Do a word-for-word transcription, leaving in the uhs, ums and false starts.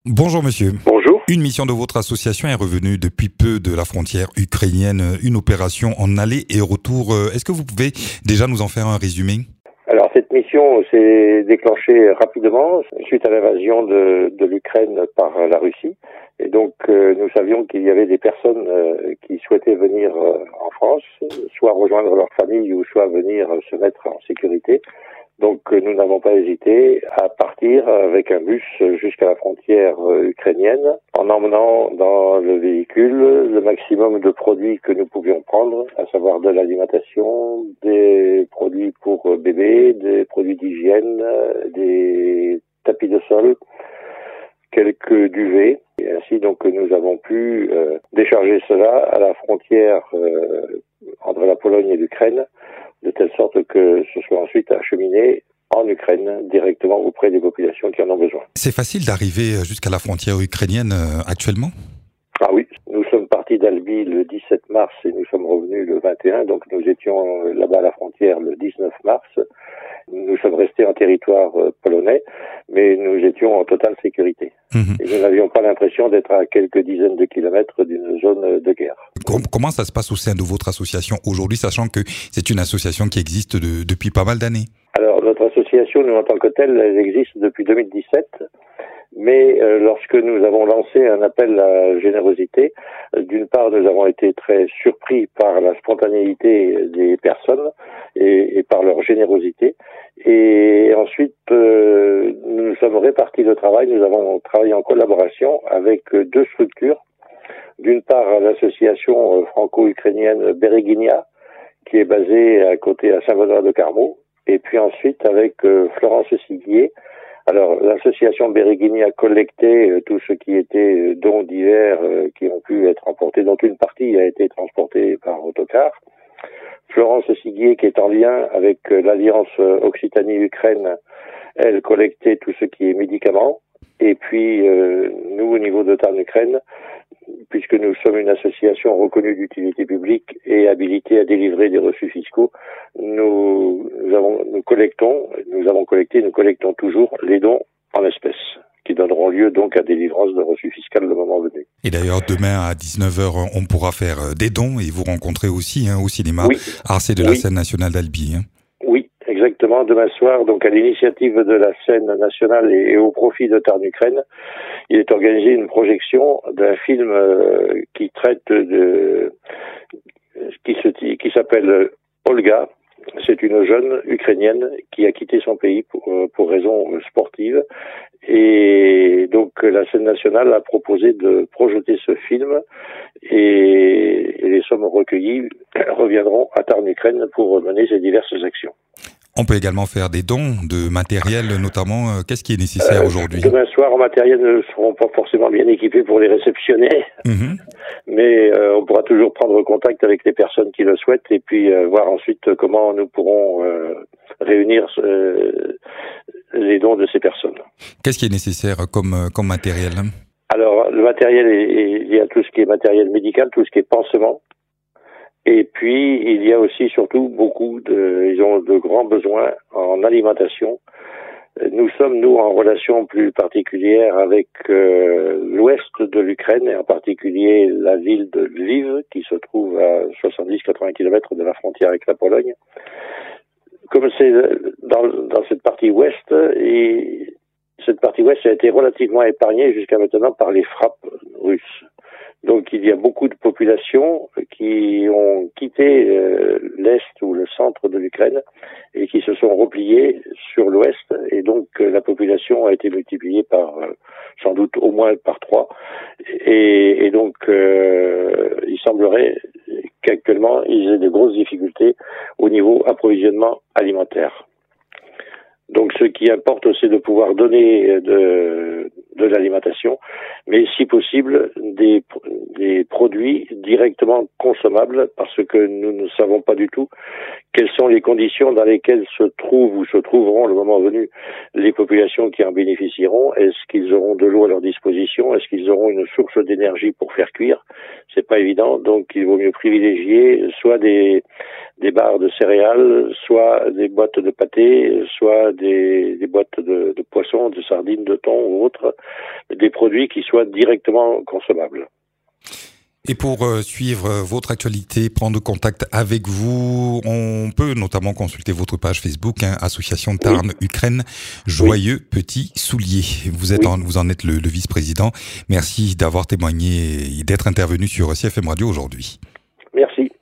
Bonjour monsieur. Bonjour. Une mission de votre association est revenue depuis peu de la frontière ukrainienne, une opération en aller et retour. Est-ce que vous pouvez déjà nous en faire un résumé ? Alors cette mission s'est déclenchée rapidement suite à l'invasion de, de l'Ukraine par la Russie. Et donc euh, nous savions qu'il y avait des personnes euh, qui souhaitaient venir euh, en France, soit rejoindre leur famille ou soit venir euh, se mettre en sécurité. Donc euh, nous n'avons pas hésité à partir avec un bus jusqu'à la frontière euh, ukrainienne en emmenant dans le véhicule le maximum de produits que nous pouvions prendre, à savoir de l'alimentation, des produits pour euh, bébés, des produits d'hygiène, euh, des tapis de sol, quelques duvets. Et ainsi donc nous avons pu euh, décharger cela à la frontière euh, entre la Pologne et l'Ukraine, de telle sorte que ce soit ensuite acheminé en Ukraine, directement auprès des populations qui en ont besoin. C'est facile d'arriver jusqu'à la frontière ukrainienne euh, actuellement ? Ah oui, nous sommes partis d'Albi le dix-sept mars et nous sommes revenus le vingt et un, donc nous étions là-bas à la frontière le dix-neuf mars. Nous sommes restés en territoire polonais, mais nous étions en totale sécurité. Mmh. Et nous n'avions pas l'impression d'être à quelques dizaines de kilomètres d'une zone de guerre. Comment ça se passe au sein de votre association aujourd'hui, sachant que c'est une association qui existe de, depuis pas mal d'années ? Alors, notre association, nous, en tant que telle, elle existe depuis deux mille dix-sept. Mais euh, lorsque nous avons lancé un appel à la générosité, euh, d'une part, nous avons été très surpris par la spontanéité des personnes et, et par leur générosité. Et ensuite, euh, nous nous sommes répartis le travail. Nous avons travaillé en collaboration avec deux structures. D'une part, l'association franco-ukrainienne Bereguinia, qui est basée à côté à Saint-Benoît-de-Carmaux. Et puis ensuite, avec euh, Florence Siguier. Alors, l'association Bereguinia collectait euh, tout ce qui était euh, dons divers euh, qui ont pu être emportés, dont une partie a été transportée par autocar. Florence Siguier, qui est en lien avec euh, l'Alliance Occitanie-Ukraine, elle collectait tout ce qui est médicaments. Et puis, euh, nous, au niveau de Tarn-Ukraine, puisque nous sommes une association reconnue d'utilité publique et habilitée à délivrer des reçus fiscaux, nous, nous, avons, nous collectons, nous avons collecté, nous collectons toujours les dons en espèces, qui donneront lieu donc à délivrance de reçus fiscaux le moment venu. Et d'ailleurs, demain à dix-neuf heures, on pourra faire des dons et vous rencontrer aussi hein, au cinéma oui. Arcé de la oui. scène nationale d'Albi. Hein. Oui, exactement. Demain soir, donc à l'initiative de la scène nationale et, et au profit de Tarn-Ukraine, il est organisé une projection d'un film euh, qui traite de, qui se, qui s'appelle Olga. C'est une jeune ukrainienne qui a quitté son pays pour, pour raisons sportives. Et donc la scène nationale a proposé de projeter ce film et, et les sommes recueillies reviendront à Tarn-Ukraine pour mener ces diverses actions. On peut également faire des dons de matériel, notamment. Qu'est-ce qui est nécessaire euh, aujourd'hui ? Demain soir, en matériel ne seront pas forcément bien équipés pour les réceptionner, mmh. mais euh, on pourra toujours prendre contact avec les personnes qui le souhaitent et puis euh, voir ensuite comment nous pourrons euh, réunir euh, les dons de ces personnes. Qu'est-ce qui est nécessaire comme, comme matériel ? Alors, le matériel, est, est, il y a tout ce qui est matériel médical, tout ce qui est pansement. Et puis, il y a aussi surtout beaucoup de, ils ont de grands besoins en alimentation. Nous sommes, nous, en relation plus particulière avec euh, l'ouest de l'Ukraine, et en particulier la ville de Lviv, qui se trouve à soixante-dix à quatre-vingts kilomètres de la frontière avec la Pologne. Comme c'est dans, dans cette partie ouest, et cette partie ouest a été relativement épargnée jusqu'à maintenant par les frappes russes. Donc il y a beaucoup de populations qui ont quitté euh, l'est ou le centre de l'Ukraine et qui se sont repliées sur l'ouest et donc euh, la population a été multipliée par euh, sans doute au moins par trois et, et donc euh, il semblerait qu'actuellement ils aient de grosses difficultés au niveau approvisionnement alimentaire. Donc ce qui importe, c'est de pouvoir donner de, de l'alimentation, mais si possible des, des produits directement consommables, parce que nous ne savons pas du tout quelles sont les conditions dans lesquelles se trouvent ou se trouveront le moment venu les populations qui en bénéficieront. Est-ce qu'ils auront de l'eau à leur disposition? Est-ce qu'ils auront une source d'énergie pour faire cuire? C'est pas évident, donc il vaut mieux privilégier soit des, des barres de céréales, soit des boîtes de pâté, soit des, des boîtes de, de poissons, de sardines, de thon ou autres, des produits qui soient directement consommables. Et pour euh, suivre votre actualité, prendre contact avec vous, on peut notamment consulter votre page Facebook, hein, Association Tarn oui. Ukraine, Joyeux oui. Petits Souliers. Vous êtes, oui. en, vous en êtes le, le vice-président. Merci d'avoir témoigné et d'être intervenu sur C F M Radio aujourd'hui. Merci.